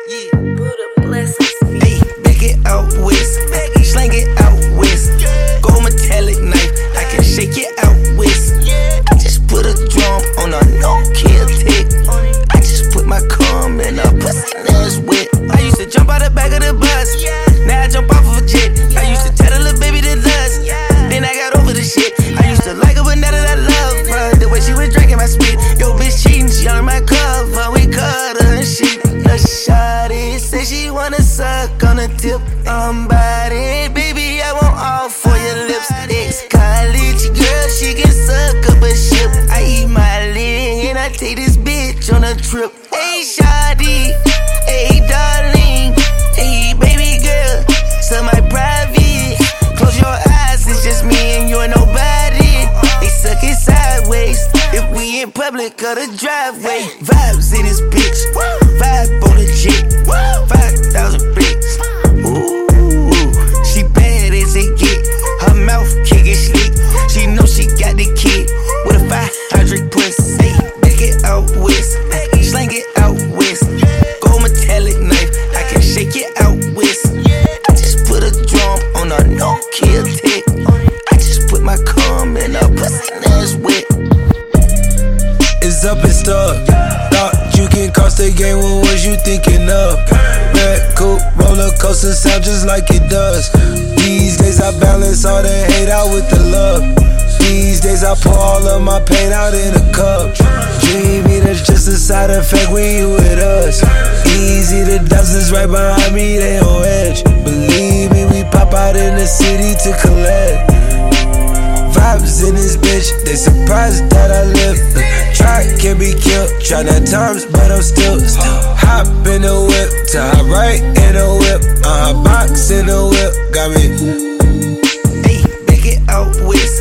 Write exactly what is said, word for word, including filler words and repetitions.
Yeah. Buddha blessings. Hey, back it out west. Slang it out west. Gold metallic knife. I can shake it out west. I just put a drum on a no-kill tick. I just put my cum in a pussy that's wet. I used to jump out the back of the bus. Now I jump off of a jet. I used to tell the little baby to lust. Then I got over the shit. I used to like her, but now that I love her, the way she was drinking my spit. Yo, bitch cheating, she on my cover. We cut her and shit. The shawty say she wanna suck on the tip. I'm body, baby, I want all for your lips. Ex-college girl, she can suck up a ship. I eat my leg and I take this bitch on a trip. Hey, shawty, hey, darling, hey, baby girl, so my private. Close your eyes, it's just me and you and nobody. They suck it sideways if we in public or the driveway. Vibes in this bitch, vibe on the jet, five thousand bricks. Ooh, she bad as it get. Her mouth can get slick. She know she got the kid with a five hundred pussy. Hey, back it out west, slang it out west. Gold metallic knife, I can shake it out west. I just put a drum on a no-kill tick. I just put my cum in a pussy that's wet. It's up and stuck. Thought you can cross the game, what was you thinking of? Red coupe, roller coaster sound just like it does. These days I balance all the hate out with the love. These days I pour all of my pain out in a cup. Dreamy, that's just a side effect when you with us. Easy, the dozens right behind me, they on edge. Believe me, we pop out in the city to collect. Vibes in this bitch, they surprised that I live. Try can be killed, try nine times, but I'm still, still hop in the whip, to hop right in the whip. Uh, box in the whip, got me. Hey, back it out west.